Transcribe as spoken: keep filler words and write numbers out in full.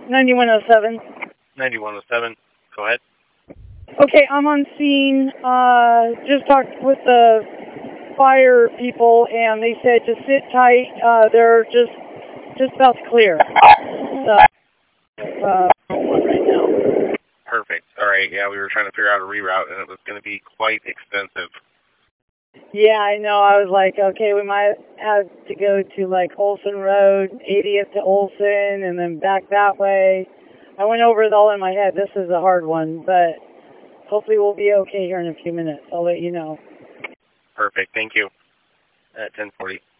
ninety-one oh seven. ninety-one oh seven. Go ahead. Okay, I'm on scene. Uh, just talked with the fire people, and they said to sit tight. Uh, they're just just about to clear. So, uh, right now. Perfect. All right. Yeah, we were trying to figure out a reroute, and it was going to be quite expensive. Yeah, I know. I was like, okay, we might have to go to like Olson Road, eightieth to Olson, and then back that way. I went over it all in my head. This is a hard one, but hopefully we'll be okay here in a few minutes. I'll let you know. Perfect. Thank you. At ten forty.